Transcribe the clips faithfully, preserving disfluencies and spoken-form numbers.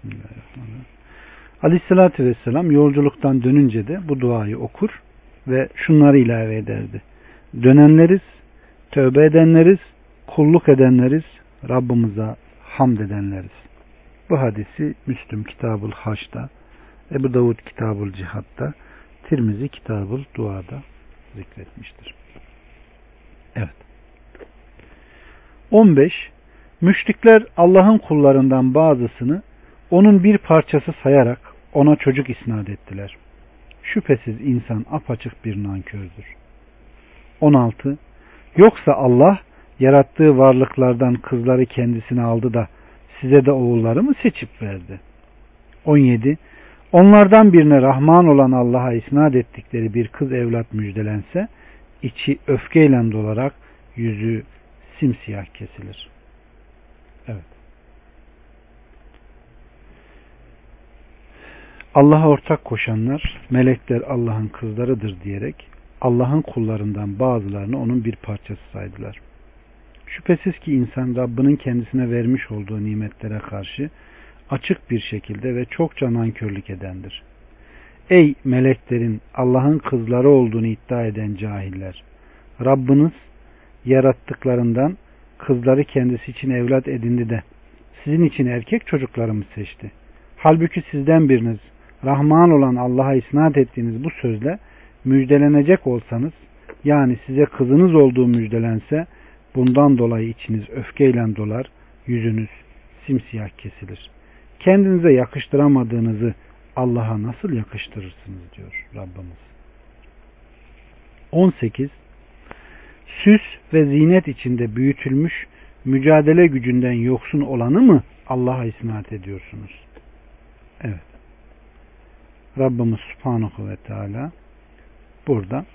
Bismillahirrahmanirrahim. Aleyhissalatü vesselam yolculuktan dönünce de bu duayı okur ve şunları ilave ederdi. Dönenleriz, tövbe edenleriz, kulluk edenleriz, Rabbimize hamd edenleriz. Bu hadisi Müslüm Kitabul Haç'ta, Ebu Davud Kitabul Cihad'da, Tirmizi Kitabul Dua'da zikretmiştir. Evet. on beş. Müşrikler Allah'ın kullarından bazısını onun bir parçası sayarak ona çocuk isnat ettiler. Şüphesiz insan apaçık bir nankördür. on altı. Yoksa Allah yarattığı varlıklardan kızları kendisine aldı da size de oğulları mı seçip verdi? on yedi. Onlardan birine Rahman olan Allah'a isnat ettikleri bir kız evlat müjdelense içi öfkeyle dolarak yüzü simsiyah kesilir. Evet. Allah'a ortak koşanlar melekler Allah'ın kızlarıdır diyerek Allah'ın kullarından bazılarını onun bir parçası saydılar. Şüphesiz ki insan Rabbinin kendisine vermiş olduğu nimetlere karşı açık bir şekilde ve çokça nankörlük edendir. Ey meleklerin Allah'ın kızları olduğunu iddia eden cahiller! Rabbiniz yarattıklarından kızları kendisi için evlat edindi de sizin için erkek çocukları mı seçti? Halbuki sizden biriniz Rahman olan Allah'a isnat ettiğiniz bu sözle müjdelenecek olsanız, yani size kızınız olduğu müjdelense, bundan dolayı içiniz öfkeyle dolar, yüzünüz simsiyah kesilir. Kendinize yakıştıramadığınızı Allah'a nasıl yakıştırırsınız diyor Rabbimiz. on sekiz. Süs ve zinet içinde büyütülmüş, mücadele gücünden yoksun olanı mı Allah'a isnat ediyorsunuz? Evet. Rabbimiz Subhanahu ve Teala burada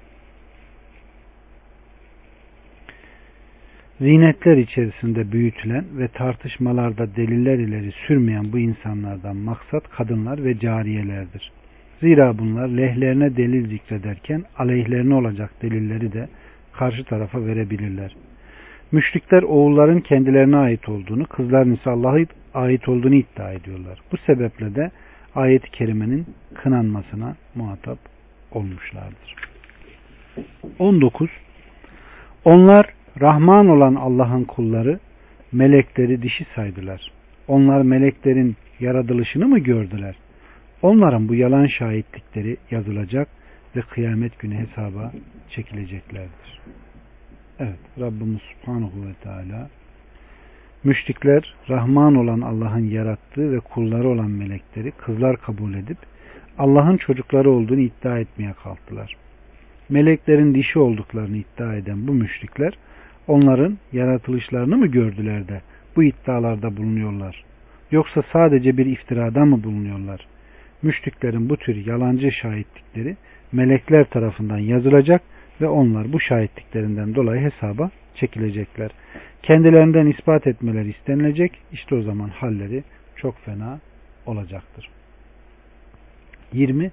zinetler içerisinde büyütülen ve tartışmalarda deliller ileri sürmeyen bu insanlardan maksat kadınlar ve cariyelerdir. Zira bunlar lehlerine delil zikrederken aleyhlerine olacak delilleri de karşı tarafa verebilirler. Müşrikler oğulların kendilerine ait olduğunu, kızların ise Allah'a ait olduğunu iddia ediyorlar. Bu sebeple de ayet-i kerimenin kınanmasına muhatap olmuşlardır. on dokuz. Onlar Rahman olan Allah'ın kulları, melekleri dişi saydılar. Onlar meleklerin yaratılışını mı gördüler? Onların bu yalan şahitlikleri yazılacak ve kıyamet günü hesaba çekileceklerdir. Evet, Rabbimiz Subhanahu ve Teala müşrikler Rahman olan Allah'ın yarattığı ve kulları olan melekleri kızlar kabul edip Allah'ın çocukları olduğunu iddia etmeye kalktılar. Meleklerin dişi olduklarını iddia eden bu müşrikler onların yaratılışlarını mı gördüler de bu iddialarda bulunuyorlar? Yoksa sadece bir iftirada mı bulunuyorlar? Müşriklerin bu tür yalancı şahitlikleri melekler tarafından yazılacak ve onlar bu şahitliklerinden dolayı hesaba çekilecekler. Kendilerinden ispat etmeleri istenilecek. İşte o zaman halleri çok fena olacaktır. yirmi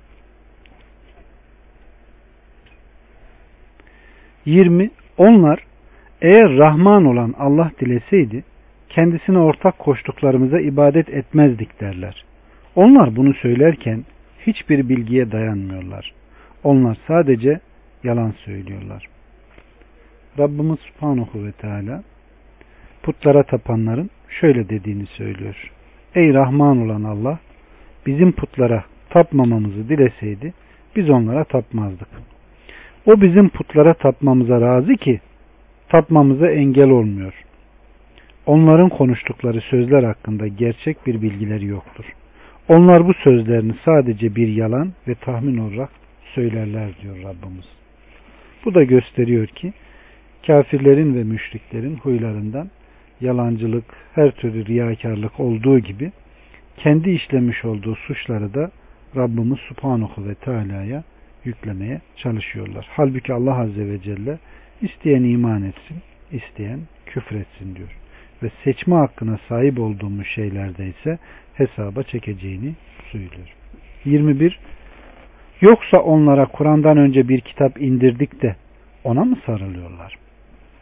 yirmi Onlar eğer Rahman olan Allah dileseydi kendisine ortak koştuklarımıza ibadet etmezdik derler. Onlar bunu söylerken hiçbir bilgiye dayanmıyorlar. Onlar sadece yalan söylüyorlar. Rabbimiz Subhanahu ve Teala putlara tapanların şöyle dediğini söylüyor. Ey Rahman olan Allah, bizim putlara tapmamamızı dileseydi biz onlara tapmazdık. O bizim putlara tapmamıza razı ki tapmamıza engel olmuyor. Onların konuştukları sözler hakkında gerçek bir bilgileri yoktur. Onlar bu sözlerini sadece bir yalan ve tahmin olarak söylerler diyor Rabbimiz. Bu da gösteriyor ki kafirlerin ve müşriklerin huylarından yalancılık, her türlü riyakarlık olduğu gibi kendi işlemiş olduğu suçları da Rabbimiz Subhanahu ve Teala'ya yüklemeye çalışıyorlar. Halbuki Allah Azze ve Celle isteyen iman etsin, isteyen küfür etsin diyor. Ve seçme hakkına sahip olduğumuz şeylerde ise hesaba çekeceğini söylüyor. yirmi bir Yoksa onlara Kur'an'dan önce bir kitap indirdik de ona mı sarılıyorlar?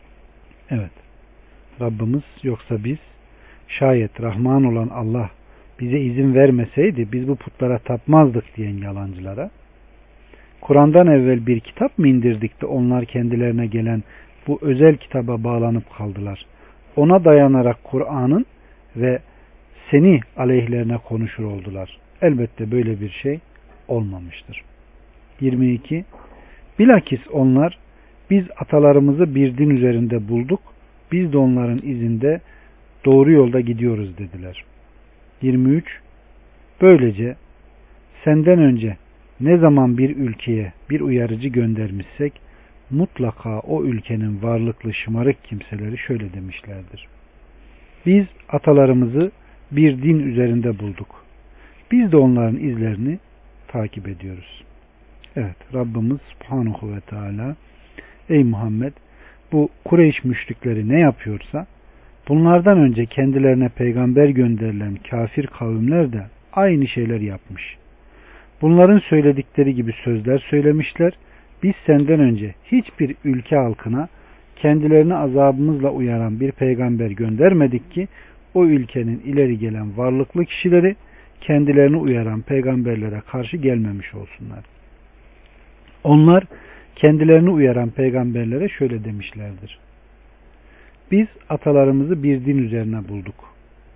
Evet. Rabbimiz yoksa biz şayet Rahman olan Allah bize izin vermeseydi biz bu putlara tapmazdık diyen yalancılara, Kur'an'dan evvel bir kitap mı indirdik de onlar kendilerine gelen bu özel kitaba bağlanıp kaldılar. Ona dayanarak Kur'an'ın ve seni aleyhlerine konuşur oldular. Elbette böyle bir şey olmamıştır. yirmi iki. Bilakis onlar biz atalarımızı bir din üzerinde bulduk. Biz de onların izinde doğru yolda gidiyoruz dediler. yirmi üç. Böylece senden önce ne zaman bir ülkeye bir uyarıcı göndermişsek mutlaka o ülkenin varlıklı şımarık kimseleri şöyle demişlerdir. Biz atalarımızı bir din üzerinde bulduk. Biz de onların izlerini takip ediyoruz. Evet, Rabbimiz Subhanahu ve Teala, ey Muhammed, bu Kureyş müşrikleri ne yapıyorsa bunlardan önce kendilerine peygamber gönderilen kafir kavimler de aynı şeyler yapmış. Bunların söyledikleri gibi sözler söylemişler. Biz senden önce hiçbir ülke halkına kendilerini azabımızla uyaran bir peygamber göndermedik ki o ülkenin ileri gelen varlıklı kişileri kendilerini uyaran peygamberlere karşı gelmemiş olsunlar. Onlar kendilerini uyaran peygamberlere şöyle demişlerdir. Biz atalarımızı bir din üzerine bulduk.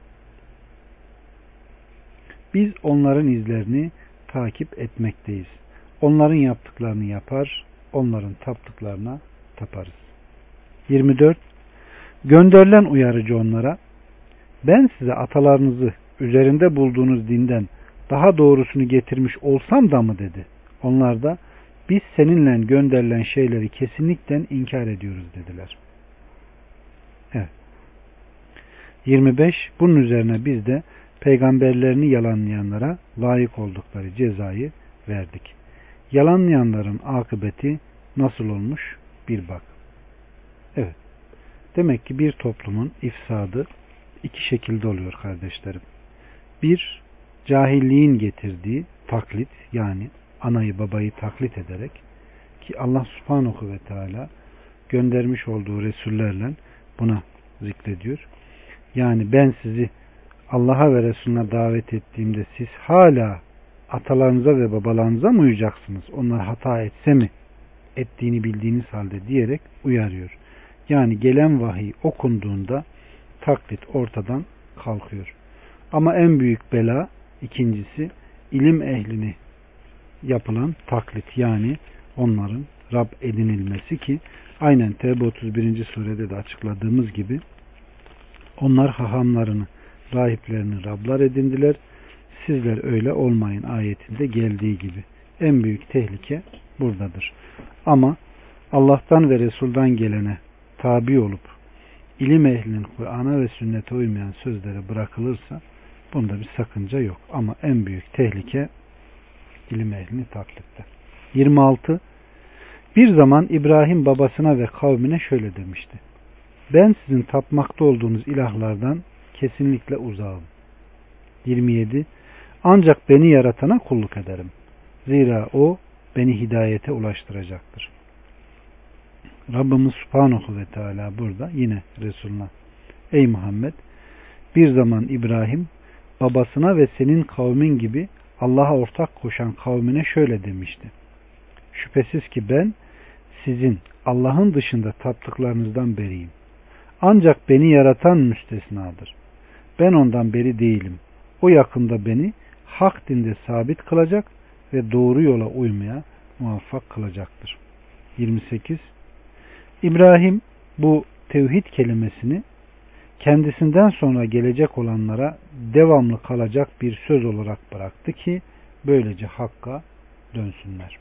Biz onların izlerini takip etmekteyiz. Onların yaptıklarını yapar, onların taptıklarına taparız. yirmi dört. Gönderilen uyarıcı onlara, ben size atalarınızı üzerinde bulduğunuz dinden daha doğrusunu getirmiş olsam da mı dedi. Onlar da biz seninle gönderilen şeyleri kesinlikle inkar ediyoruz dediler. Evet. yirmi beş. Bunun üzerine biz de peygamberlerini yalanlayanlara layık oldukları cezayı verdik. Yalanlayanların akıbeti nasıl olmuş bir bak. Evet. Demek ki bir toplumun ifsadı iki şekilde oluyor kardeşlerim. Bir, cahilliğin getirdiği taklit, yani anayı babayı taklit ederek, ki Allah Subhanahu ve Teala göndermiş olduğu Resullerle buna zikrediyor. Yani ben sizi Allah'a ve Resulüne davet ettiğimde siz hala atalarınıza ve babalarınıza mı uyacaksınız? Onlar hata etse mi? Ettiğini bildiğiniz halde diyerek uyarıyor. Yani gelen vahiy okunduğunda taklit ortadan kalkıyor. Ama en büyük bela ikincisi ilim ehlini yapılan taklit, yani onların Rab edinilmesi ki aynen Tevbe otuz birinci surede de açıkladığımız gibi onlar hahamlarını, rahiplerini Rablar edindiler. Sizler öyle olmayın ayetinde geldiği gibi. En büyük tehlike buradadır. Ama Allah'tan ve Resul'dan gelene tabi olup ilim ehlinin Kur'an'a ve sünnete uymayan sözlere bırakılırsa bunda bir sakınca yok. Ama en büyük tehlike ilim ehlini taklitte. yirmi altı. Bir zaman İbrahim babasına ve kavmine şöyle demişti. Ben sizin tapmakta olduğunuz ilahlardan kesinlikle uzağım. yirmi yedi. Ancak beni yaratana kulluk ederim. Zira o beni hidayete ulaştıracaktır. Rabbimiz Subhanahu ve Teala burada yine Resuluna, ey Muhammed, bir zaman İbrahim babasına ve senin kavmin gibi Allah'a ortak koşan kavmine şöyle demişti. Şüphesiz ki ben sizin Allah'ın dışında taptıklarınızdan beriyim. Ancak beni yaratan müstesnadır. Ben ondan beri değilim. O yakında beni hak dinde sabit kılacak ve doğru yola uymaya muvaffak kılacaktır. yirmi sekiz. İbrahim bu tevhid kelimesini kendisinden sonra gelecek olanlara devamlı kalacak bir söz olarak bıraktı ki böylece hakka dönsünler.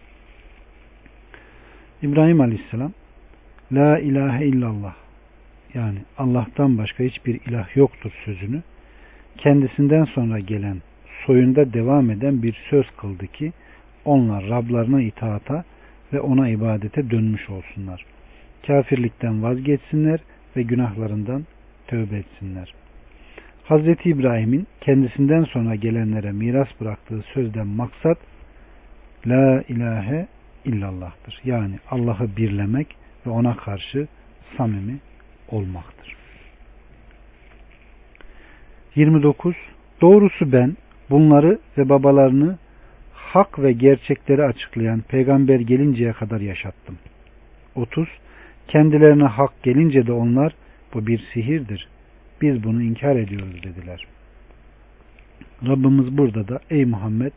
İbrahim Aleyhisselam La ilahe illallah, yani Allah'tan başka hiçbir ilah yoktur sözünü kendisinden sonra gelen soyunda devam eden bir söz kıldı ki onlar Rablarına itaata ve ona ibadete dönmüş olsunlar. Kafirlikten vazgeçsinler ve günahlarından tövbe etsinler. Hazreti İbrahim'in kendisinden sonra gelenlere miras bıraktığı sözden maksat La ilahe illallah'tır. Yani Allah'ı birlemek ve ona karşı samimi olmaktır. yirmi dokuz. Doğrusu ben bunları ve babalarını hak ve gerçekleri açıklayan peygamber gelinceye kadar yaşattım. otuz Kendilerine hak gelince de onlar bu bir sihirdir, biz bunu inkar ediyoruz dediler. Rabbimiz burada da ey Muhammed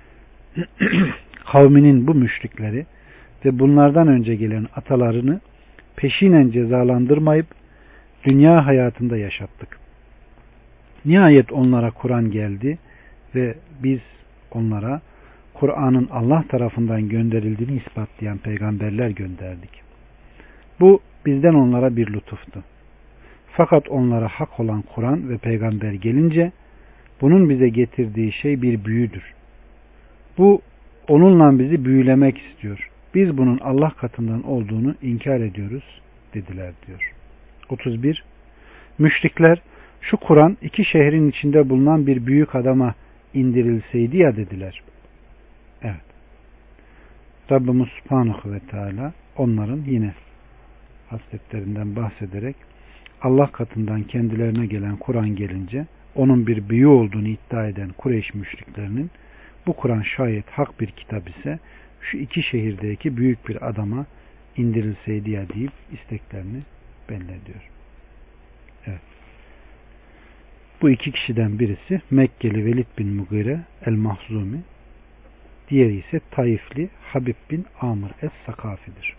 kavminin bu müşrikleri ve bunlardan önce gelen atalarını peşinen cezalandırmayıp dünya hayatında yaşattık. Nihayet onlara Kur'an geldi ve biz onlara Kur'an'ın Allah tarafından gönderildiğini ispatlayan peygamberler gönderdik. Bu bizden onlara bir lütuftu. Fakat onlara hak olan Kur'an ve peygamber gelince bunun bize getirdiği şey bir büyüdür. Bu onunla bizi büyülemek istiyor. Biz bunun Allah katından olduğunu inkar ediyoruz dediler diyor. otuz bir Müşrikler şu Kur'an iki şehrin içinde bulunan bir büyük adama indirilseydi ya dediler. Evet. Rabbimiz Subhanahu ve Teala onların yine hasletlerinden bahsederek Allah katından kendilerine gelen Kur'an gelince onun bir büyü olduğunu iddia eden Kureyş müşriklerinin bu Kur'an şayet hak bir kitap ise şu iki şehirdeki büyük bir adama indirilseydi ya deyip isteklerini belli ediyor. Evet. Bu iki kişiden birisi Mekkeli Velid bin Mugire el-Mahzumi, diğeri ise Taifli Habib bin Amr es-Sakafi'dir.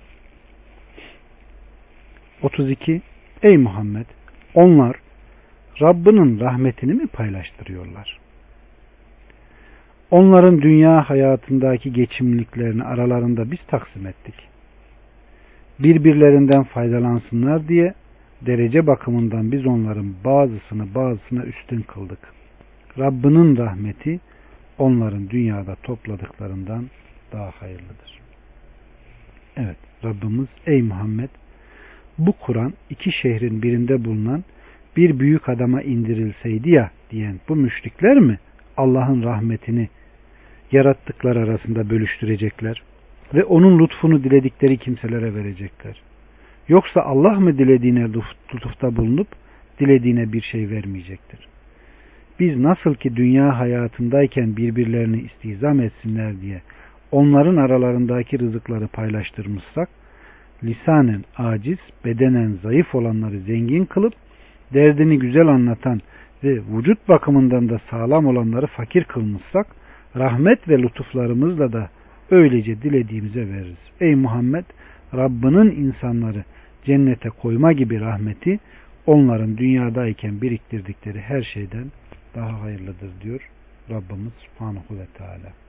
otuz iki Ey Muhammed! Onlar Rabbinin rahmetini mi paylaştırıyorlar? Onların dünya hayatındaki geçimliliklerini aralarında biz taksim ettik. Birbirlerinden faydalansınlar diye derece bakımından biz onların bazısını bazısına üstün kıldık. Rabbinin rahmeti onların dünyada topladıklarından daha hayırlıdır. Evet, Rabbimiz ey Muhammed, bu Kur'an iki şehrin birinde bulunan bir büyük adama indirilseydi ya diyen bu müşrikler mi Allah'ın rahmetini yarattıkları arasında bölüştürecekler ve onun lütfunu diledikleri kimselere verecekler? Yoksa Allah mı dilediğine lütufta bulunup dilediğine bir şey vermeyecektir? Biz nasıl ki dünya hayatındayken birbirlerini istihzam etsinler diye onların aralarındaki rızıkları paylaştırmışsak, lisanen aciz, bedenen zayıf olanları zengin kılıp derdini güzel anlatan ve vücut bakımından da sağlam olanları fakir kılmışsak, rahmet ve lütuflarımızla da öylece dilediğimize veririz. Ey Muhammed! Rabbinin insanları cennete koyma gibi rahmeti onların dünyadayken biriktirdikleri her şeyden daha hayırlıdır diyor Rabbimiz Subhanahu ve Teala.